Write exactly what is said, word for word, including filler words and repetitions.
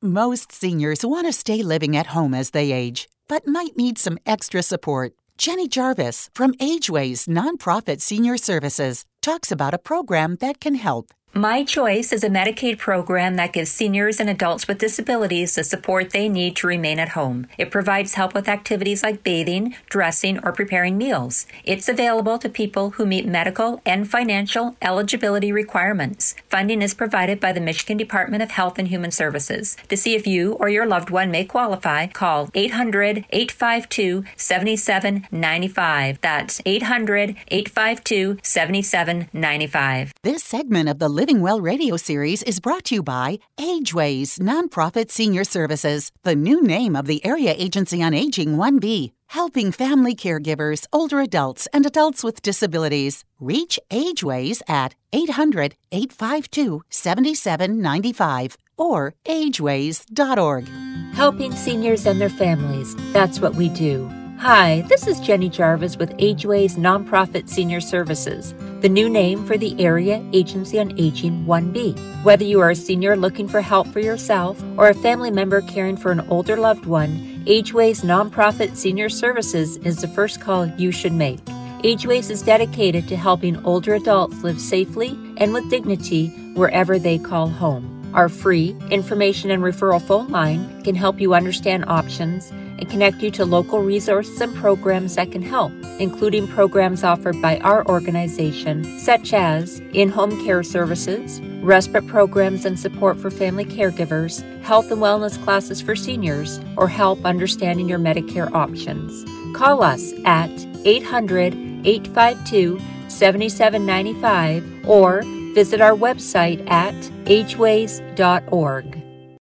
Most seniors want to stay living at home as they age, but might need some extra support. Jenny Jarvis from Ageways Nonprofit Senior Services talks about a program that can help. My Choice is a Medicaid program that gives seniors and adults with disabilities the support they need to remain at home. It provides help with activities like bathing, dressing, or preparing meals. It's available to people who meet medical and financial eligibility requirements. Funding is provided by the Michigan Department of Health and Human Services. To see if you or your loved one may qualify, call eight hundred, eight five two, seven seven nine five. That's eight hundred, eight five two, seven seven nine five. This segment of the Living Well radio series is brought to you by Ageways Nonprofit Senior Services, the new name of the Area Agency on Aging one B, helping family caregivers, older adults, and adults with disabilities. Reach Ageways at eight hundred, eight five two, seven seven nine five or ageways dot org. Helping seniors and their families, that's what we do. Hi, this is Jenny Jarvis with Ageways Nonprofit Senior Services, the new name for the Area Agency on Aging one B. Whether you are a senior looking for help for yourself or a family member caring for an older loved one, Ageways Nonprofit Senior Services is the first call you should make. Ageways is dedicated to helping older adults live safely and with dignity wherever they call home. Our free information and referral phone line can help you understand options and connect you to local resources and programs that can help, including programs offered by our organization, such as in-home care services, respite programs and support for family caregivers, health and wellness classes for seniors, or help understanding your Medicare options. Call us at eight hundred, eight five two, seven seven nine five or visit our website at ageways dot org.